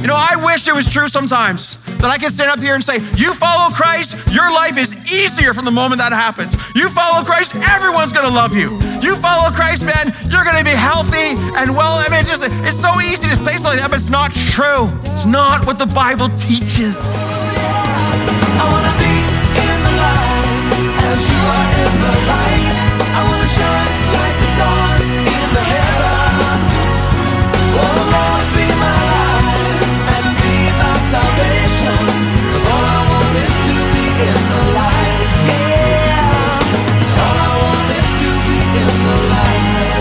You know, I wish it was true sometimes that I could stand up here and say, you follow Christ, your life is easier from the moment that happens. You follow Christ, everyone's gonna love you. You follow Christ, man, you're gonna be healthy and well. I mean, it's so easy to say something like that, but it's not true. It's not what the Bible teaches. I wanna be in the light as you are in the light. I wanna shine like the stars in the heaven. Oh Lord, be my light and be my salvation. 'Cause all I want is to be in the light. Yeah. All I want is to be in the light.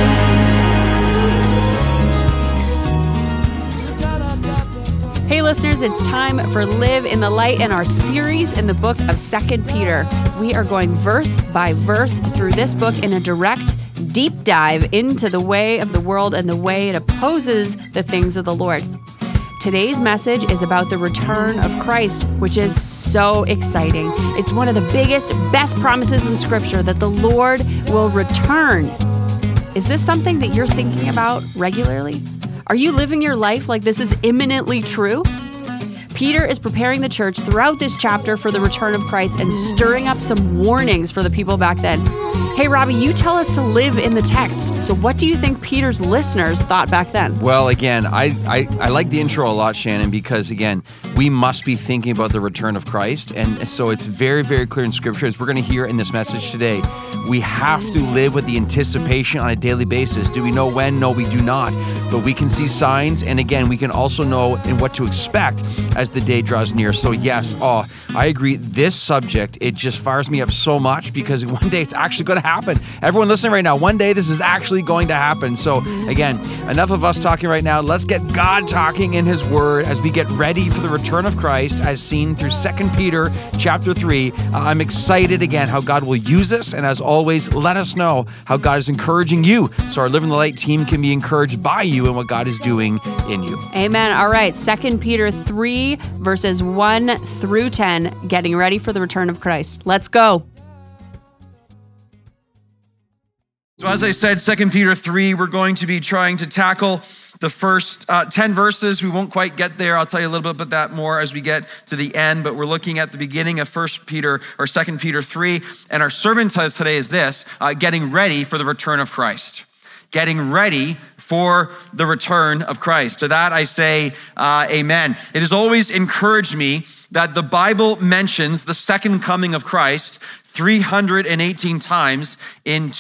Hey listeners, it's time for Live in the Light in our series in the book of 2 Peter. We are going verse by verse through this book in a direct, deep dive into the way of the world and the way it opposes the things of the Lord. Today's message is about the return of Christ, which is so exciting. It's one of the biggest, best promises in Scripture that the Lord will return. Is this something that you're thinking about regularly? Are you living your life like this is imminently true? Peter is preparing the church throughout this chapter for the return of Christ and stirring up some warnings for the people back then. Hey, Robbie, you tell us to live in the text. So what do you think Peter's listeners thought back then? Well, again, I like the intro a lot, Shannon, because, again, we must be thinking about the return of Christ. And so it's very, very clear in Scripture, as we're going to hear in this message today, we have to live with the anticipation on a daily basis. Do we know when? No, we do not. But we can see signs, and again, we can also know in what to expect as the day draws near. So yes, I agree. This subject, it just fires me up so much because one day it's actually going to happen. Everyone listening right now, one day this is actually going to happen. So again, enough of us talking right now. Let's get God talking in His Word as we get ready for the return of Christ as seen through 2 Peter chapter 3. I'm excited again how God will use us, and as always, let us know how God is encouraging you so our Live in the Light team can be encouraged by you and what God is doing in you. Amen. All right, 2 Peter 3, verses 1 through 10, getting ready for the return of Christ. Let's go. So as I said, 2 Peter 3, we're going to be trying to tackle the first 10 verses. We won't quite get there. I'll tell you a little bit about that more as we get to the end, but we're looking at the beginning of 2 Peter 3, and our sermon title today is this, getting ready for the return of Christ. Getting ready for the return of Christ. To that I say, amen. It has always encouraged me that the Bible mentions the second coming of Christ 318 times in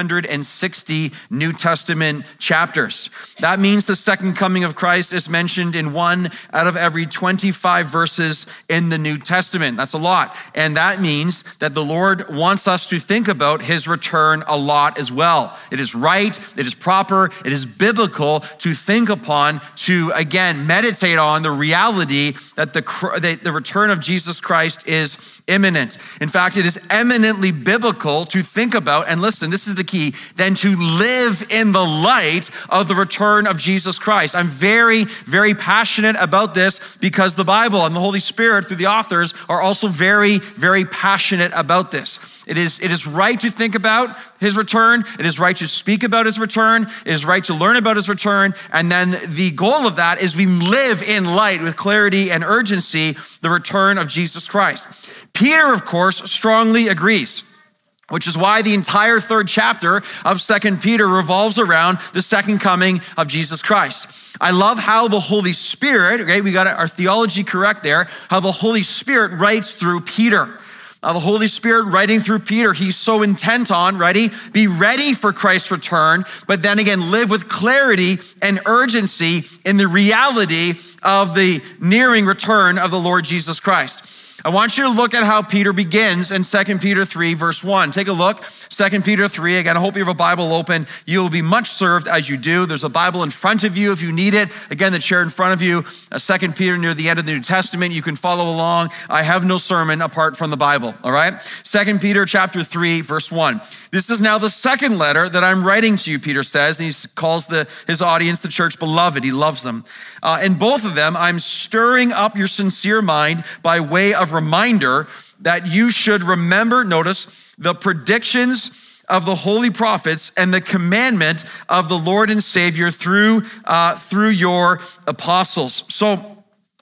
260 New Testament chapters. That means the second coming of Christ is mentioned in 1 out of every 25 verses in the New Testament. That's a lot. And that means that the Lord wants us to think about His return a lot as well. It is right, it is proper, it is biblical to think upon, to again meditate on the reality that the return of Jesus Christ is imminent. In fact, it is eminently biblical to think about, and listen, this is the key, then to live in the light of the return of Jesus Christ. I'm very, very passionate about this because the Bible and the Holy Spirit through the authors are also very, very passionate about this. It is right to think about His return. It is right to speak about His return. It is right to learn about His return. And then the goal of that is we live in light with clarity and urgency, the return of Jesus Christ. Peter, of course, strongly agrees, which is why the entire 3rd chapter of 2 Peter revolves around the second coming of Jesus Christ. I love how the Holy Spirit, okay, we got our theology correct there, how the Holy Spirit writes through Peter. The Holy Spirit writing through Peter, he's so intent on, be ready for Christ's return, but then again, live with clarity and urgency in the reality of the nearing return of the Lord Jesus Christ. I want you to look at how Peter begins in 2 Peter 3, verse 1. Take a look, 2 Peter 3. Again, I hope you have a Bible open. You will be much served as you do. There's a Bible in front of you if you need it. Again, the chair in front of you, 2 Peter near the end of the New Testament. You can follow along. I have no sermon apart from the Bible, all right? 2 Peter chapter 3, verse 1. This is now the second letter that I'm writing to you, Peter says, and he calls his audience, the church, beloved. He loves them. In both of them, I'm stirring up your sincere mind by way of reminder that you should remember, notice, the predictions of the holy prophets and the commandment of the Lord and Savior through your apostles. So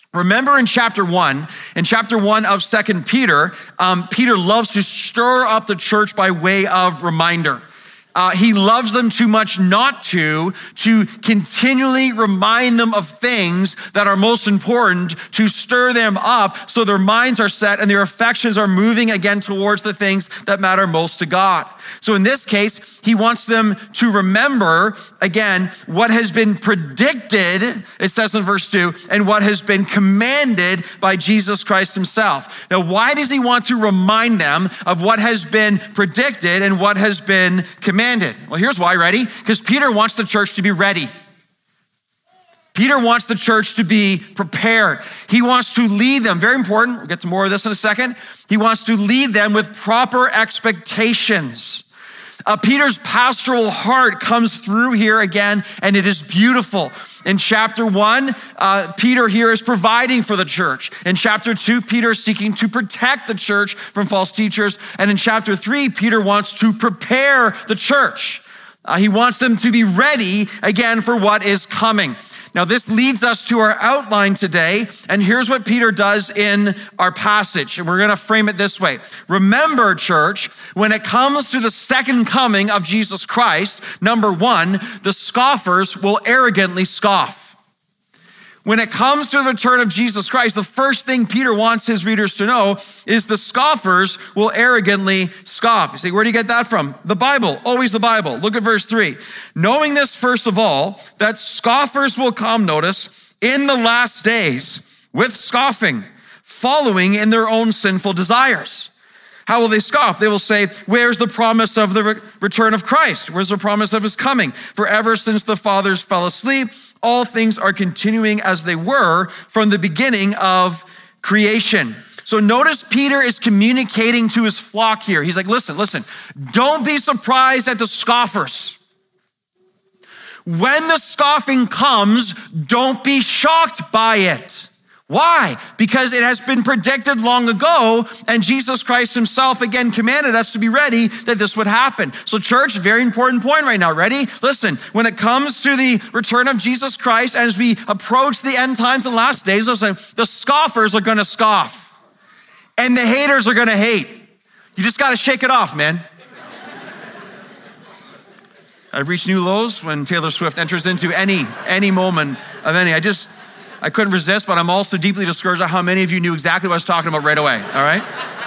Remember in chapter 1 of 2 Peter, Peter loves to stir up the church by way of reminder. He loves them too much not to continually remind them of things that are most important, to stir them up so their minds are set and their affections are moving again towards the things that matter most to God. So in this case, he wants them to remember, again, what has been predicted, it says in verse 2, and what has been commanded by Jesus Christ himself. Now, why does he want to remind them of what has been predicted and what has been commanded? Well, here's why, ready? Because Peter wants the church to be ready. Peter wants the church to be prepared. He wants to lead them, very important, we'll get to more of this in a second. He wants to lead them with proper expectations. Peter's pastoral heart comes through here again, and it is beautiful. In chapter 1, Peter here is providing for the church. In chapter 2, Peter is seeking to protect the church from false teachers. And in chapter 3, Peter wants to prepare the church. He wants them to be ready again for what is coming. Now, this leads us to our outline today, and here's what Peter does in our passage, and we're gonna frame it this way. Remember, church, when it comes to the second coming of Jesus Christ, number one, the scoffers will arrogantly scoff. When it comes to the return of Jesus Christ, the first thing Peter wants his readers to know is the scoffers will arrogantly scoff. You say, where do you get that from? The Bible, always the Bible. Look at verse 3. Knowing this, first of all, that scoffers will come, notice, in the last days with scoffing, following in their own sinful desires. How will they scoff? They will say, where's the promise of the return of Christ? Where's the promise of his coming? For ever since the fathers fell asleep, all things are continuing as they were from the beginning of creation. So notice Peter is communicating to his flock here. He's like, listen, don't be surprised at the scoffers. When the scoffing comes, don't be shocked by it. Why? Because it has been predicted long ago, and Jesus Christ himself again commanded us to be ready that this would happen. So church, very important point right now. Ready? Listen, when it comes to the return of Jesus Christ, as we approach the end times and last days, listen, the scoffers are gonna scoff, and the haters are gonna hate. You just gotta shake it off, man. I've reached new lows when Taylor Swift enters into any moment of any. I couldn't resist, but I'm also deeply discouraged at how many of you knew exactly what I was talking about right away, all right?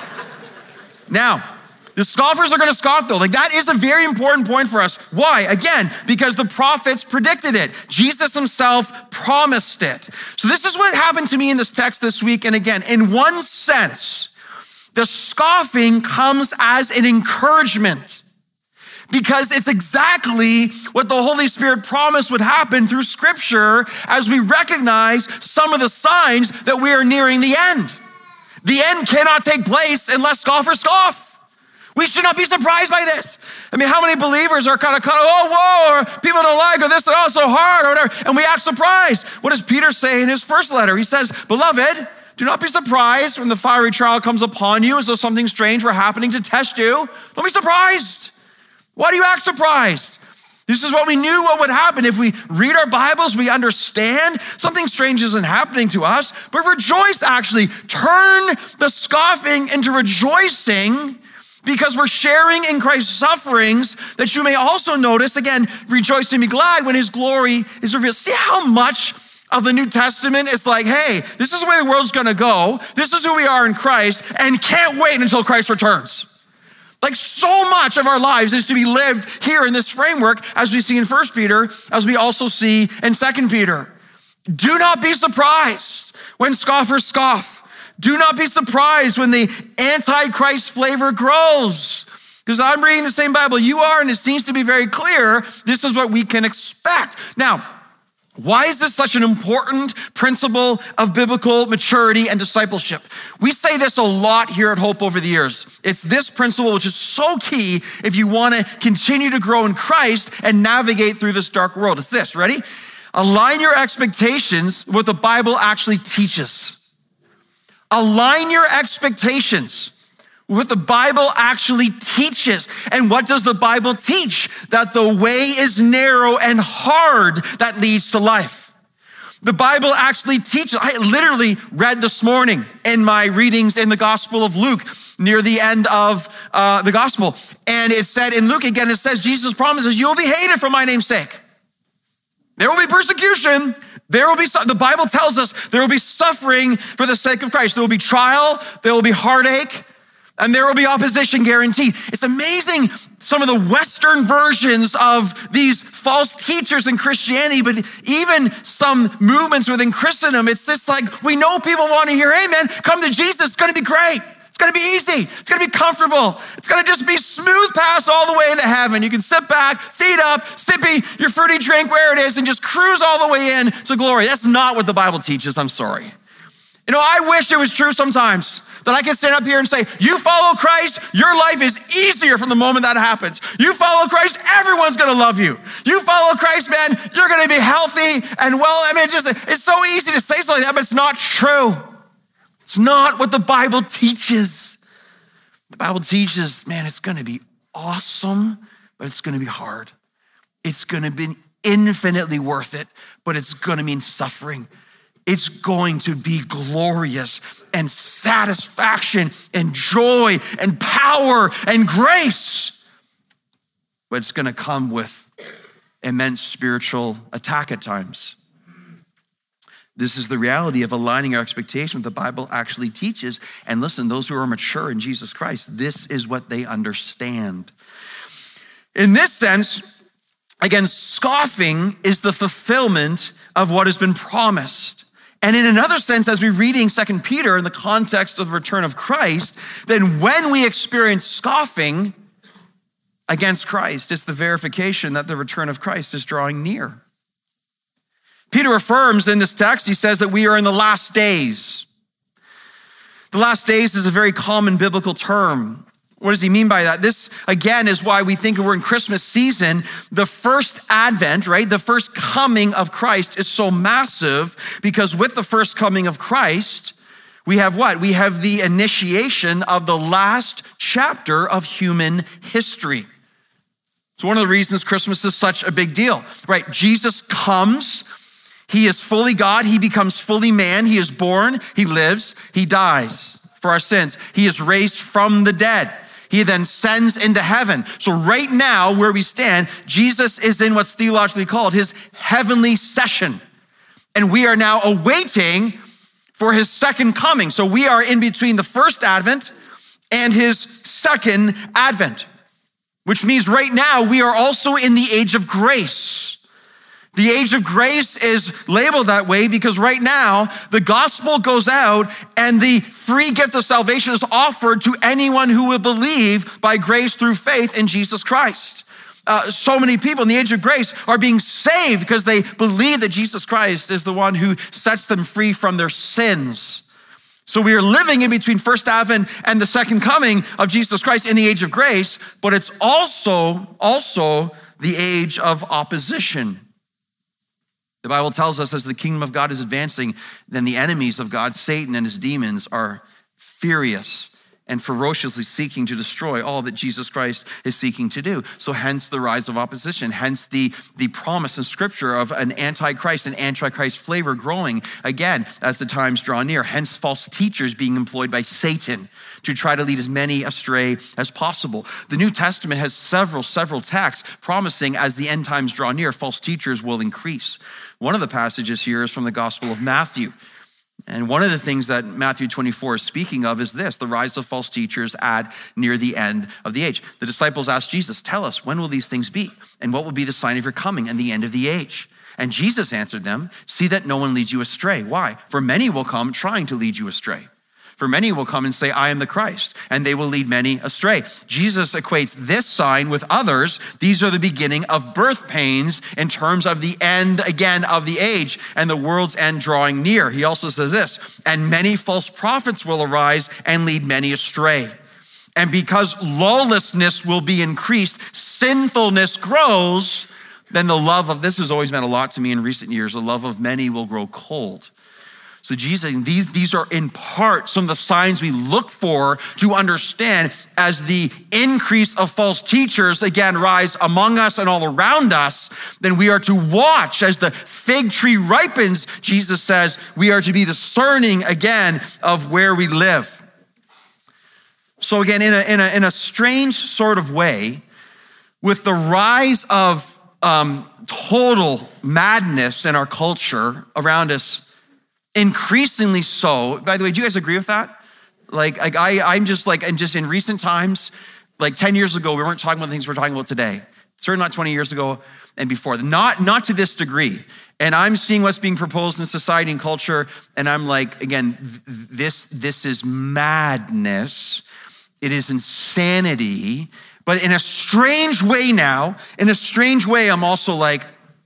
Now, the scoffers are gonna scoff though. Like that is a very important point for us. Why? Again, because the prophets predicted it. Jesus himself promised it. So this is what happened to me in this text this week. And again, in one sense, the scoffing comes as an encouragement, because it's exactly what the Holy Spirit promised would happen through Scripture as we recognize some of the signs that we are nearing the end. The end cannot take place unless scoffers scoff. We should not be surprised by this. I mean, how many believers are kind of, oh, whoa, or people don't like, or this, oh, so hard, or whatever, and we act surprised. What does Peter say in his first letter? He says, beloved, do not be surprised when the fiery trial comes upon you as though something strange were happening to test you. Don't be surprised. Why do you act surprised? This is what we knew what would happen. If we read our Bibles, we understand something strange isn't happening to us, but rejoice actually. Turn the scoffing into rejoicing because we're sharing in Christ's sufferings, that you may also notice, again, rejoice and be glad when his glory is revealed. See how much of the New Testament is like, hey, this is the way the world's gonna go. This is who we are in Christ, and can't wait until Christ returns. Like so much of our lives is to be lived here in this framework, as we see in 1 Peter, as we also see in 2 Peter. Do not be surprised when scoffers scoff. Do not be surprised when the antichrist flavor grows. Because I'm reading the same Bible you are, and it seems to be very clear, this is what we can expect. Now, why is this such an important principle of biblical maturity and discipleship? We say this a lot here at Hope over the years. It's this principle which is so key if you want to continue to grow in Christ and navigate through this dark world. It's this, ready? Align your expectations with what the Bible actually teaches. Align your expectations what the Bible actually teaches. And what does the Bible teach? That the way is narrow and hard that leads to life. The Bible actually teaches. I literally read this morning in my readings in the Gospel of Luke, near the end of the Gospel. And it said in Luke again, it says, Jesus promises, you will be hated for my name's sake. There will be persecution. The Bible tells us there will be suffering for the sake of Christ. There will be trial, there will be heartache, and there will be opposition guaranteed. It's amazing some of the Western versions of these false teachers in Christianity, but even some movements within Christendom, it's just like, we know people want to hear, hey man, come to Jesus, it's gonna be great. It's gonna be easy, it's gonna be comfortable. It's gonna just be smooth pass all the way into heaven. You can sit back, feet up, sippy your fruity drink where it is, and just cruise all the way in to glory. That's not what the Bible teaches, I'm sorry. You know, I wish it was true sometimes, that I can stand up here and say, you follow Christ, your life is easier from the moment that happens. You follow Christ, everyone's gonna love you. You follow Christ, man, you're gonna be healthy and well. I mean, it's so easy to say something like that, but it's not true. It's not what the Bible teaches. The Bible teaches, man, it's gonna be awesome, but it's gonna be hard. It's gonna be infinitely worth it, but it's gonna mean suffering. It's going to be glorious and satisfaction and joy and power and grace. But it's going to come with immense spiritual attack at times. This is the reality of aligning our expectation with the Bible actually teaches. And listen, those who are mature in Jesus Christ, this is what they understand. In this sense, again, scoffing is the fulfillment of what has been promised. And in another sense, as we're reading 2 Peter in the context of the return of Christ, then when we experience scoffing against Christ, it's the verification that the return of Christ is drawing near. Peter affirms in this text, he says that we are in the last days. The last days is a very common biblical term. What does he mean by that? This, again, is why we think we're in Christmas season. The first advent, right? The first coming of Christ is so massive because with the first coming of Christ, we have what? We have the initiation of the last chapter of human history. It's one of the reasons Christmas is such a big deal, right? Jesus comes, he is fully God, he becomes fully man, he is born, he lives, he dies for our sins. He is raised from the dead. He then sends into heaven. So right now, where we stand, Jesus is in what's theologically called his heavenly session. And we are now awaiting for his second coming. So we are in between the first advent and his second advent, which means right now we are also in the age of grace. The age of grace is labeled that way because right now the gospel goes out and the free gift of salvation is offered to anyone who will believe by grace through faith in Jesus Christ. So many people in the age of grace are being saved because they believe that Jesus Christ is the one who sets them free from their sins. So we are living in between first advent and the second coming of Jesus Christ in the age of grace, but it's also the age of opposition. The Bible tells us as the kingdom of God is advancing, then the enemies of God, Satan and his demons, are furious and ferociously seeking to destroy all that Jesus Christ is seeking to do. So hence the rise of opposition, hence the promise in scripture of an antichrist flavor growing again as the times draw near, hence false teachers being employed by Satan to try to lead as many astray as possible. The New Testament has several texts promising as the end times draw near, false teachers will increase. One of the passages here is from the Gospel of Matthew. And one of the things that Matthew 24 is speaking of is this, the rise of false teachers at near the end of the age. The disciples asked Jesus, tell us, when will these things be? And what will be the sign of your coming and the end of the age? And Jesus answered them, see that no one leads you astray. Why? For many will come trying to lead you astray. For many will come and say, I am the Christ, and they will lead many astray. Jesus equates this sign with others. These are the beginning of birth pains in terms of the end, again, of the age and the world's end drawing near. He also says this, and many false prophets will arise and lead many astray. And because lawlessness will be increased, sinfulness grows, then the love of, this has always meant a lot to me in recent years, the love of many will grow cold. So Jesus, these are in part some of the signs we look for to understand as the increase of false teachers again rise among us and all around us. Then we are to watch as the fig tree ripens. Jesus says we are to be discerning again of where we live. So again, in a strange sort of way, with the rise of total madness in our culture around us, increasingly so. By the way, do you guys agree with that? I'm just in recent times, like 10 years ago, we weren't talking about the things we're talking about today. Certainly not 20 years ago and before. Not to this degree. And I'm seeing what's being proposed in society and culture, and I'm like, again, this is madness. It is insanity. But in a strange way now, I'm also like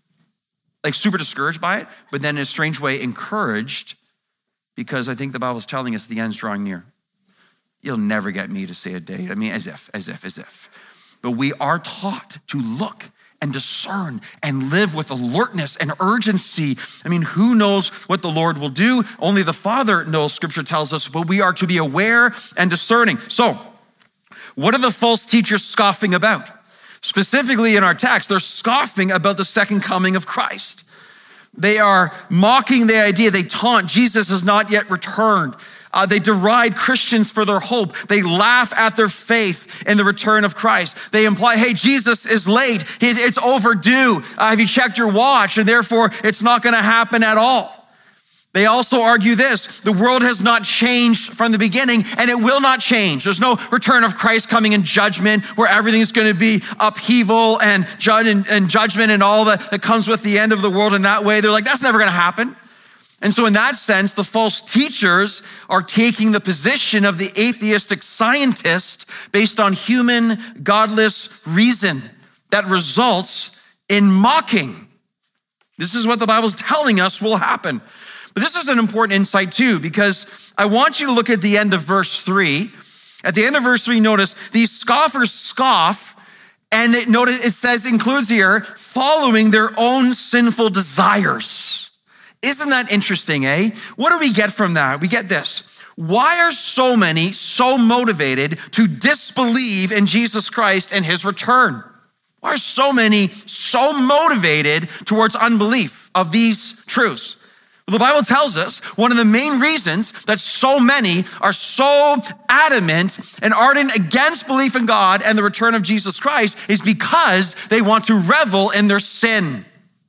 super discouraged by it, but then in a strange way encouraged, because I think the Bible's telling us the end's drawing near. You'll never get me to say a date. I mean, as if. But we are taught to look and discern and live with alertness and urgency. I mean, who knows what the Lord will do? Only the Father knows, Scripture tells us, but we are to be aware and discerning. So, what are the false teachers scoffing about? Specifically in our text, they're scoffing about the second coming of Christ. They are mocking the idea. They taunt Jesus has not yet returned. They deride Christians for their hope. They laugh at their faith in the return of Christ. They imply, hey, Jesus is late. It's overdue. Have you checked your watch? And therefore, it's not going to happen at all. They also argue this: the world has not changed from the beginning, and it will not change. There's no return of Christ coming in judgment where everything's going to be upheaval and judgment and all that comes with the end of the world in that way. They're like, that's never going to happen. And so in that sense, the false teachers are taking the position of the atheistic scientist based on human, godless reason that results in mocking. This is what the Bible's telling us will happen. But this is an important insight too, because I want you to look at the end of verse 3. At the end of verse 3, notice these scoffers scoff, and includes here, following their own sinful desires. Isn't that interesting, eh? What do we get from that? We get this. Why are so many so motivated to disbelieve in Jesus Christ and his return? Why are so many so motivated towards unbelief of these truths? The Bible tells us one of the main reasons that so many are so adamant and ardent against belief in God and the return of Jesus Christ is because they want to revel in their sin.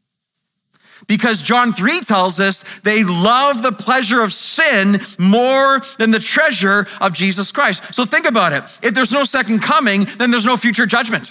Because John 3 tells us they love the pleasure of sin more than the treasure of Jesus Christ. So think about it. If there's no second coming, then there's no future judgment.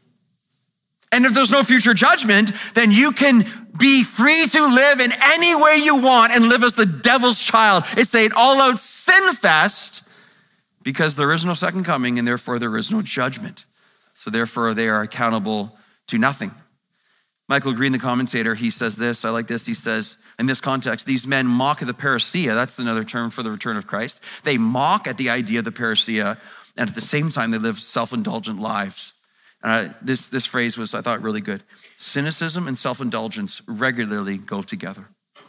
And if there's no future judgment, then you can be free to live in any way you want and live as the devil's child. It's an all-out sin fest because there is no second coming and therefore there is no judgment. So therefore they are accountable to nothing. Michael Green, the commentator, he says this, I like this, he says, in this context, these men mock at the parousia, that's another term for the return of Christ. They mock at the idea of the parousia, and at the same time they live self-indulgent lives. This phrase was, I thought, really good. Cynicism and self-indulgence regularly go together.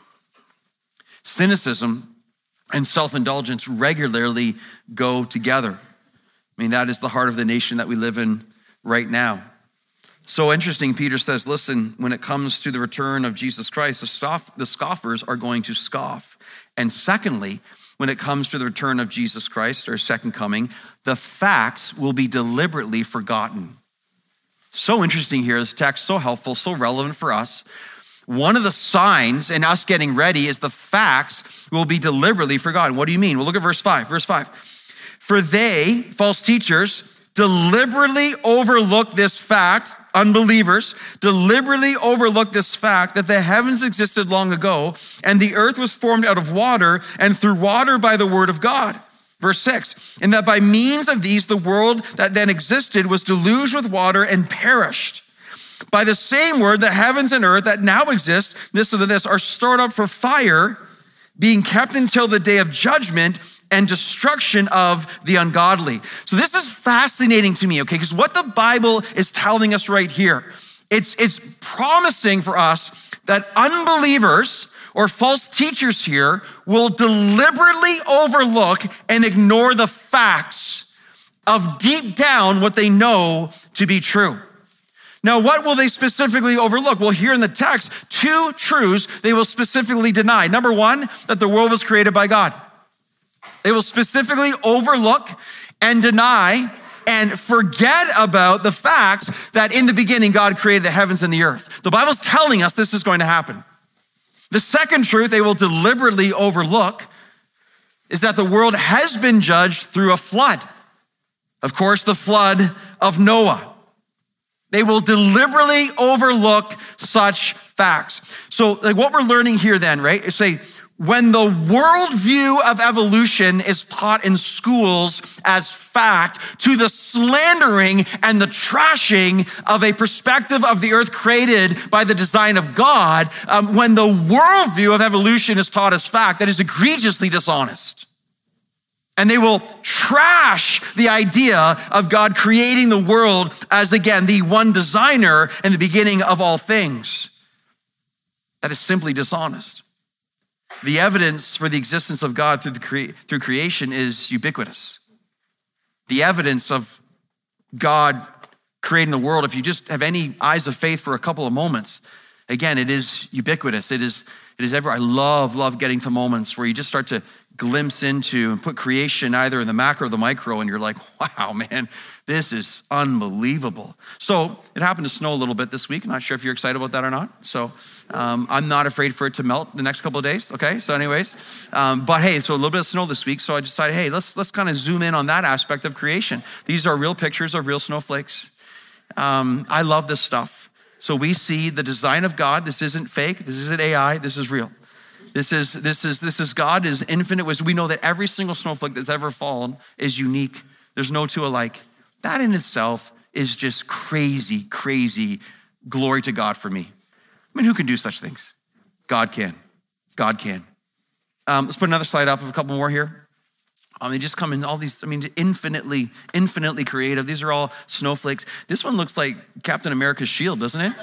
Cynicism and self-indulgence regularly go together. I mean, that is the heart of the nation that we live in right now. So interesting, Peter says, listen, when it comes to the return of Jesus Christ, the scoffers are going to scoff. And secondly, when it comes to the return of Jesus Christ, or second coming, the facts will be deliberately forgotten. So interesting here, this text, so helpful, so relevant for us. One of the signs in us getting ready is the facts will be deliberately forgotten. What do you mean? Well, look at verse 5. Verse 5. For they, false teachers, deliberately overlook this fact, unbelievers, deliberately overlook this fact that the heavens existed long ago and the earth was formed out of water and through water by the word of God. Verse 6, and that by means of these, the world that then existed was deluged with water and perished. By the same word, the heavens and earth that now exist, listen to this, are stored up for fire, being kept until the day of judgment and destruction of the ungodly. So this is fascinating to me, okay? Because what the Bible is telling us right here, it's promising for us that unbelievers or false teachers here will deliberately overlook and ignore the facts of deep down what they know to be true. Now, what will they specifically overlook? Well, here in the text, two truths they will specifically deny. Number one, that the world was created by God. They will specifically overlook and deny and forget about the facts that in the beginning, God created the heavens and the earth. The Bible's telling us this is going to happen. The second truth they will deliberately overlook is that the world has been judged through a flood. Of course, the flood of Noah. They will deliberately overlook such facts. So like what we're learning here then, right, is say, when the worldview of evolution is taught in schools as fact to the slandering and the trashing of a perspective of the earth created by the design of God, when the worldview of evolution is taught as fact, that is egregiously dishonest. And they will trash the idea of God creating the world as, again, the one designer and the beginning of all things. That is simply dishonest. The evidence for the existence of God through creation is ubiquitous. The evidence of God creating the world, if you just have any eyes of faith for a couple of moments, again, it is ubiquitous. It is everywhere. I love getting to moments where you just start to glimpse into and put creation either in the macro or the micro, and you're like, wow, man, this is unbelievable. So it happened to snow a little bit this week. I'm not sure if you're excited about that or not. So I'm not afraid for it to melt the next couple of days. Okay, so anyways, but hey, so a little bit of snow this week. So I decided, hey, let's kind of zoom in on that aspect of creation. These are real pictures of real snowflakes. I love this stuff. So we see the design of God. This isn't fake. This isn't AI. This is real. This is God is infinite wisdom. We know that every single snowflake that's ever fallen is unique. There's no two alike. That in itself is just crazy, crazy glory to God for me. I mean, who can do such things? God can. God can. Let's put another slide up of a couple more here. They just come in all these, infinitely creative. These are all snowflakes. This one looks like Captain America's shield, doesn't it?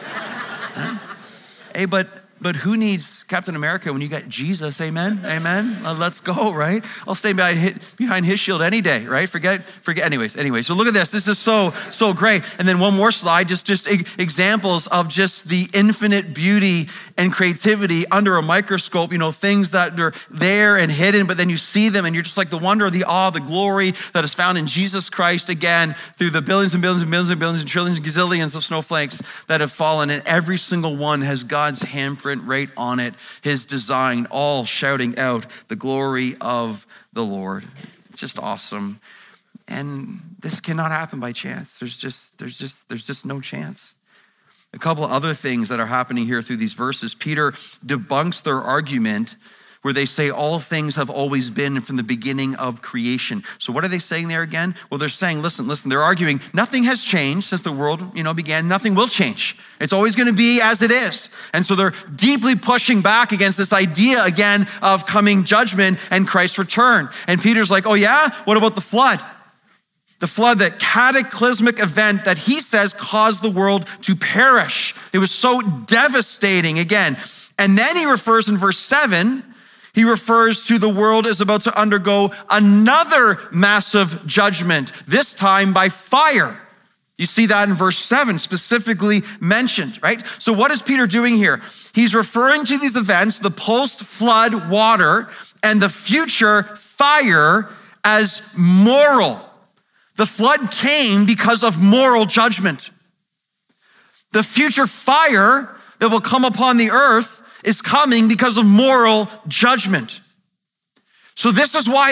Hey, but who needs Captain America when you got Jesus? Amen, amen. Let's go, right? I'll stay behind his shield any day, right? Forget. Anyways. So look at this. This is so great. And then one more slide, just examples of just the infinite beauty and creativity under a microscope. Things that are there and hidden, but then you see them, and you're just like the wonder, the awe, the glory that is found in Jesus Christ. Again, through the billions and billions and billions and billions and trillions and gazillions of snowflakes that have fallen, and every single one has God's handprint right on it, his design, all shouting out the glory of the Lord. It's just awesome. And this cannot happen by chance. There's just no chance. A couple of other things that are happening here through these verses. Peter debunks their argument where they say all things have always been from the beginning of creation. So what are they saying there again? Well, they're saying, listen, they're arguing nothing has changed since the world, began. Nothing will change. It's always going to be as it is. And so they're deeply pushing back against this idea again of coming judgment and Christ's return. And Peter's like, oh yeah? What about the flood? The flood, that cataclysmic event that he says caused the world to perish. It was so devastating again. And then he refers in verse 7, he refers to the world is about to undergo another massive judgment, this time by fire. You see that in verse 7 specifically mentioned, right? So what is Peter doing here? He's referring to these events, the post-flood water and the future fire, as moral. The flood came because of moral judgment. The future fire that will come upon the earth is coming because of moral judgment. So this is why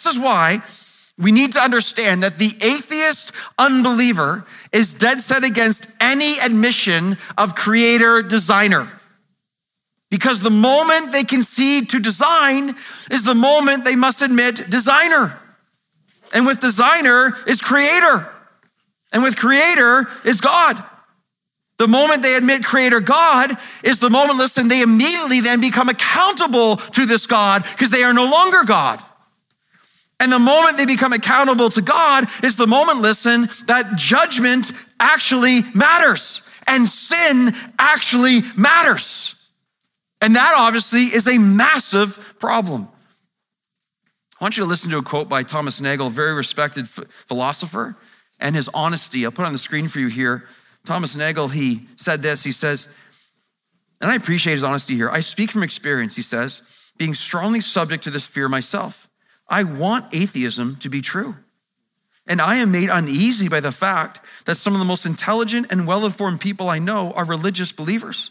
we need to understand that the atheist unbeliever is dead set against any admission of creator designer. Because the moment they concede to design is the moment they must admit designer. And with designer is creator. And with creator is God. The moment they admit creator God is the moment, they immediately then become accountable to this God because they are no longer God. And the moment they become accountable to God is the moment, that judgment actually matters and sin actually matters. And that obviously is a massive problem. I want you to listen to a quote by Thomas Nagel, a very respected philosopher, and his honesty. I'll put it on the screen for you here. Thomas Nagel, he said this, he says, and I appreciate his honesty here. I speak from experience, he says, being strongly subject to this fear myself. I want atheism to be true. And I am made uneasy by the fact that some of the most intelligent and well-informed people I know are religious believers.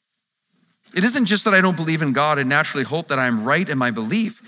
It isn't just that I don't believe in God and naturally hope that I am right in my belief.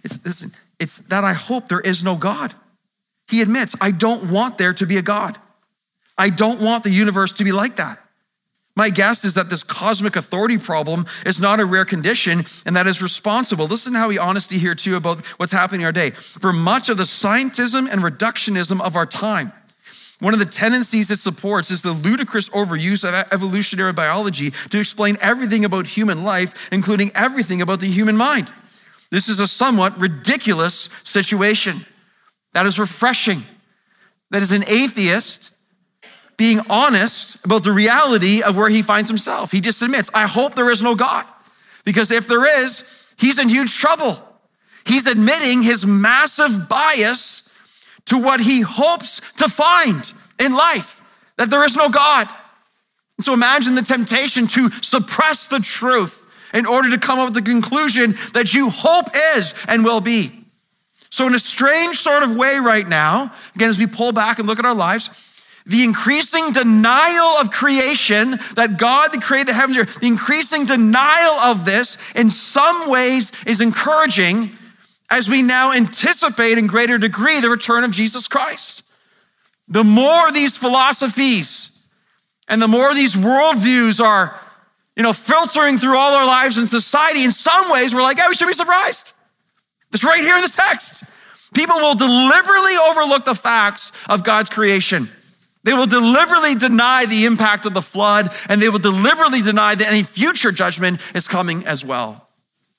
It's that I hope there is no God. He admits, I don't want there to be a God. I don't want the universe to be like that. My guess is that this cosmic authority problem is not a rare condition and that is responsible. Listen to how he honesty here too about what's happening in our day. For much of the scientism and reductionism of our time, one of the tendencies it supports is the ludicrous overuse of evolutionary biology to explain everything about human life, including everything about the human mind. This is a somewhat ridiculous situation. That is refreshing. That is an atheist being honest about the reality of where he finds himself. He just admits, I hope there is no God. Because if there is, he's in huge trouble. He's admitting his massive bias to what he hopes to find in life, that there is no God. So imagine the temptation to suppress the truth in order to come up with the conclusion that you hope is and will be. So in a strange sort of way right now, again, as we pull back and look at our lives, the increasing denial of creation, that God that created the heavens and earth, the increasing denial of this in some ways is encouraging as we now anticipate in greater degree the return of Jesus Christ. The more these philosophies and the more these worldviews are, filtering through all our lives in society, in some ways we're like, yeah, we should be surprised. It's right here in the text. People will deliberately overlook the facts of God's creation. They will deliberately deny the impact of the flood, and they will deliberately deny that any future judgment is coming as well.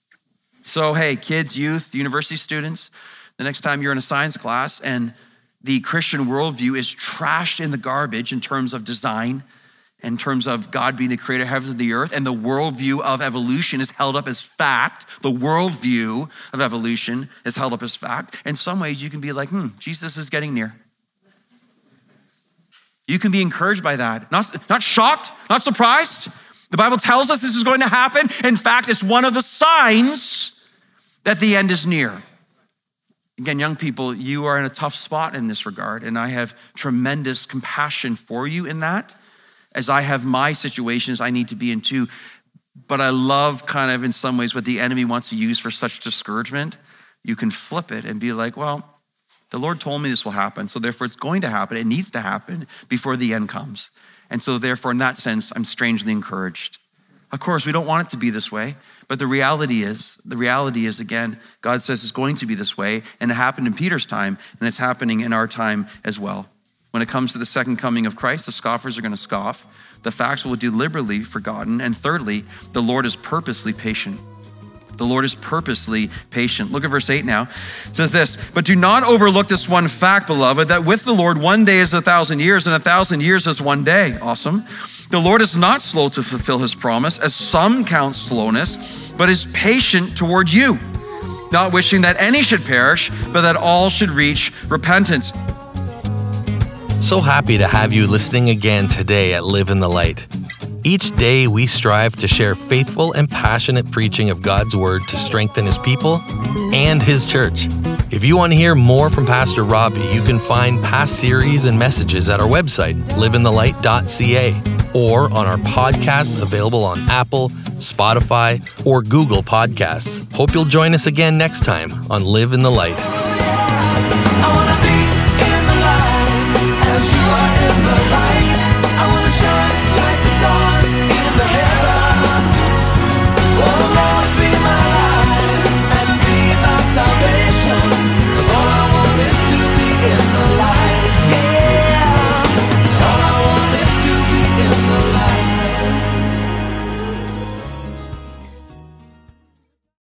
So, hey, kids, youth, university students, the next time you're in a science class and the Christian worldview is trashed in the garbage in terms of design, in terms of God being the creator of heavens and the earth, and the worldview of evolution is held up as fact, the worldview of evolution is held up as fact, in some ways you can be like, Jesus is getting near. You can be encouraged by that. Not shocked, not surprised. The Bible tells us this is going to happen. In fact, it's one of the signs that the end is near. Again, young people, you are in a tough spot in this regard, and I have tremendous compassion for you in that, as I have my situations I need to be in too. But I love kind of in some ways what the enemy wants to use for such discouragement. You can flip it and be like, well, the Lord told me this will happen, so therefore it's going to happen. It needs to happen before the end comes. And so therefore, in that sense, I'm strangely encouraged. Of course, we don't want it to be this way, but the reality is, again, God says it's going to be this way, and it happened in Peter's time, and it's happening in our time as well. When it comes to the second coming of Christ, the scoffers are going to scoff. The facts will be deliberately forgotten. And thirdly, the Lord is purposely patient. The Lord is purposely patient. Look at verse 8 now. It says this, but do not overlook this one fact, beloved, that with the Lord 1 day is 1,000 years and 1,000 years is 1 day. Awesome. The Lord is not slow to fulfill his promise, as some count slowness, but is patient toward you, not wishing that any should perish, but that all should reach repentance. So happy to have you listening again today at Live in the Light. Each day we strive to share faithful and passionate preaching of God's word to strengthen his people and his church. If you want to hear more from Pastor Robbie, you can find past series and messages at our website, liveinthelight.ca, or on our podcasts available on Apple, Spotify, or Google Podcasts. Hope you'll join us again next time on Live in the Light.